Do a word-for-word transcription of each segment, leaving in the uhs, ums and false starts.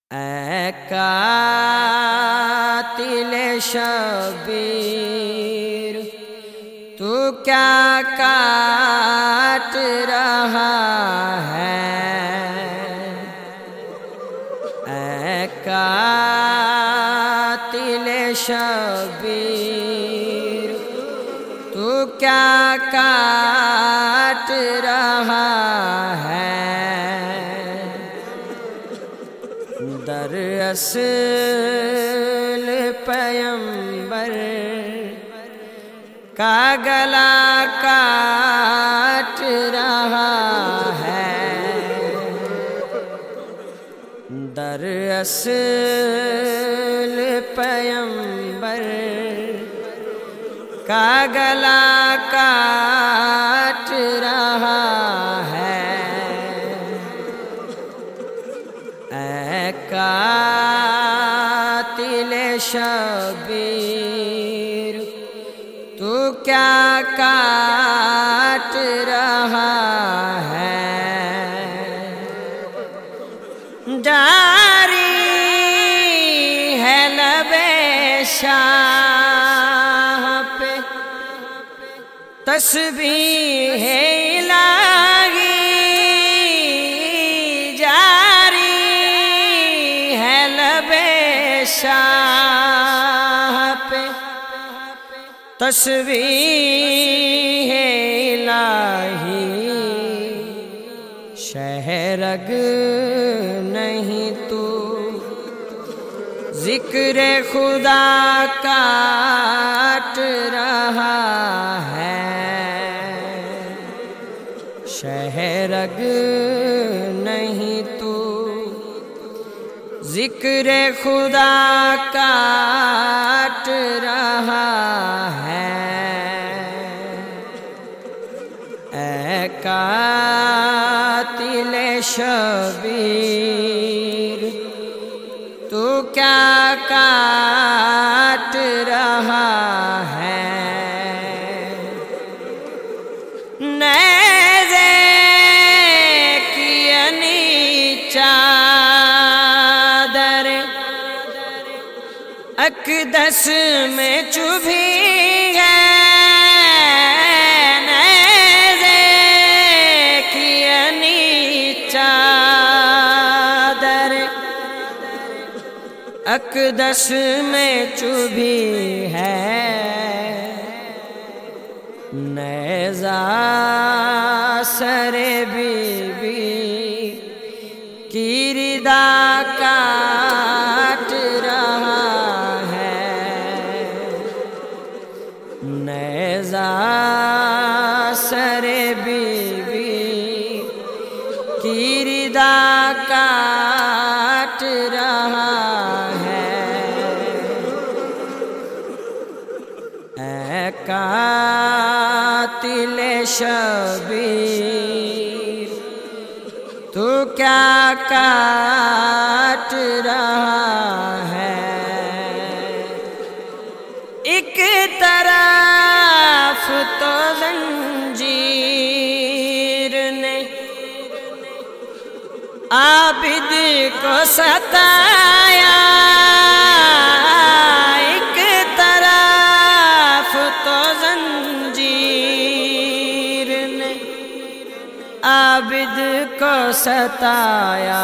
اے قاتل شبیر تو کیا کاٹ رہا ہے؟ اے قاتل شبیر تو کیا کاٹ رہا ہے؟ دراصل پیغمبر کا گلا کاٹ رہا ہے۔ دراصل پیغمبر کا گلا کاٹ رہا ہے۔ اے قاتل شبیر تو کیا کاٹ رہا ہے؟ جاری ہے لبِ شاہ پہ تسبیح الہی، جاری ہے لبِ شاہ پہ تسبیح الہی، شہرگ نہیں تو ذکر خدا کاٹ رہا ہے۔ شہرگ نہیں تو ذکر خدا کاٹ رہا ہے۔ اے قاتل شبیر تو کیا کاٹ رہا ہے؟ نیزے کی انی چادر اقدس میں چبھی ہے، نیزے کی انی چادر اقدس میں چبھی ہے۔ نیزہ سر بی بی کی ردا کاٹ رہا ہے۔ نیزہ سر بی بی کی ردا کاٹ رہا ہے۔ اے قاتل شبیر تو کیا کاٹ رہا ہے؟ ایک طرف تو زنجیر نے عابد کو ستایا، ایک طرف تو زنجیر نے عابد کو ستایا،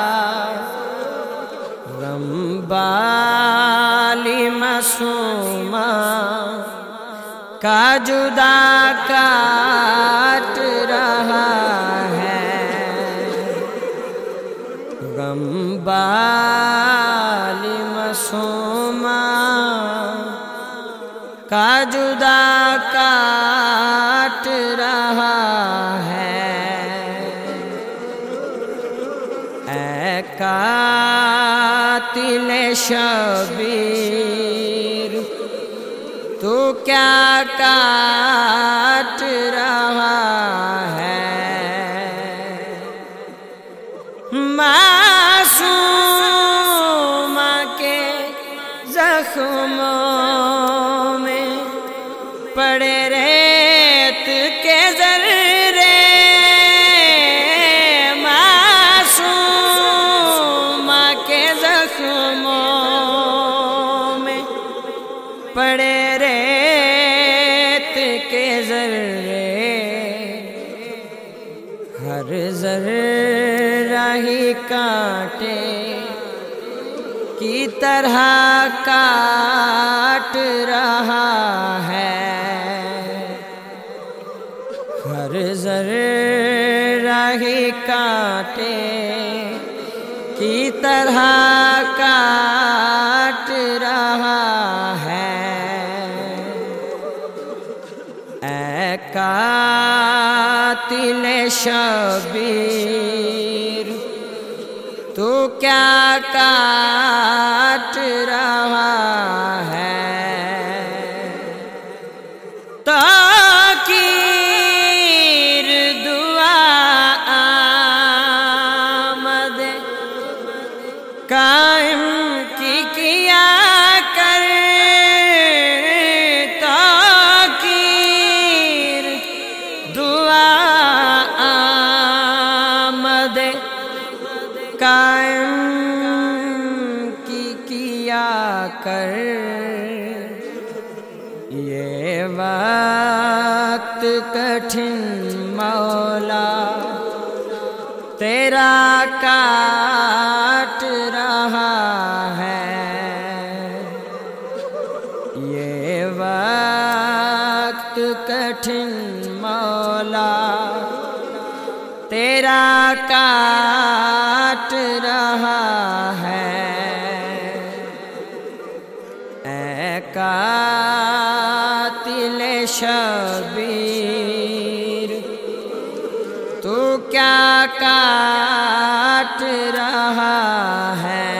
رمبالی معصومہ کا جدا کاٹ رہا ہے۔ رمبالی معصومہ کا جدا کاٹ رہا ہے۔ اے قاتل شبیر تو کیا کاٹ رہا ہے؟ معصومہ کے زخموں میں پڑے ریت کے ذرے، معصومہ کے ہر ذرہ ہی کانٹے کی طرح کاٹ رہا ہے، ہر ذرہ ہی کانٹے کی طرح کاٹ رہا ہے۔ اے قاتل شبیر تو کیا کاٹ رہا ہے؟ تاکیر دعا آمد قائم کی کیا کر، تاکیر دعا آمد قائم کی کیا کر۔ یہ وقت کٹھن مولا تیرا کاٹ رہا ہے، یہ وقت کٹھن مولا تیرا کاٹ رہا ہے۔ اے قاتل شبیر تو کیا کاٹ رہا ہے؟